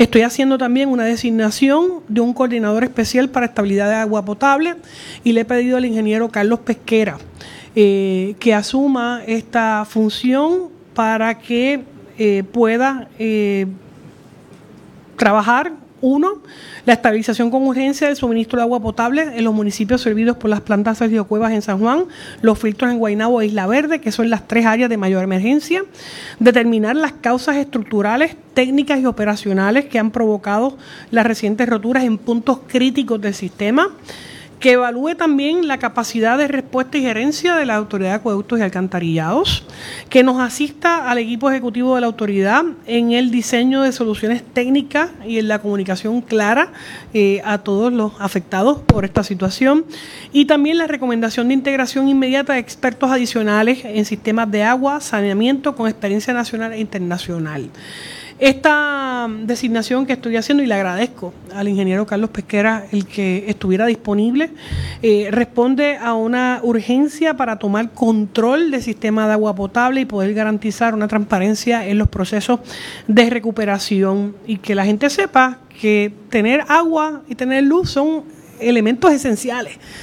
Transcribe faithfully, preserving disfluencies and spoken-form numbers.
Estoy haciendo también una designación de un coordinador especial para estabilidad de agua potable y le he pedido al ingeniero Carlos Pesquera eh, que asuma esta función para que eh, pueda eh, trabajar, uno, la estabilización con urgencia del suministro de agua potable en los municipios servidos por las plantas Sergio Cuevas en San Juan, los filtros en Guaynabo e Isla Verde, que son las tres áreas de mayor emergencia, determinar las causas estructurales, técnicas y operacionales que han provocado las recientes roturas en puntos críticos del sistema, que evalúe también la capacidad de respuesta y gerencia de la Autoridad de Acueductos y Alcantarillados, que nos asista al equipo ejecutivo de la autoridad en el diseño de soluciones técnicas y en la comunicación clara eh, a todos los afectados por esta situación, y también la recomendación de integración inmediata de expertos adicionales en sistemas de agua, saneamiento con experiencia nacional e internacional. Esta designación que estoy haciendo, y le agradezco al ingeniero Carlos Pesquera el que estuviera disponible, eh, responde a una urgencia para tomar control del sistema de agua potable y poder garantizar una transparencia en los procesos de recuperación, y que la gente sepa que tener agua y tener luz son elementos esenciales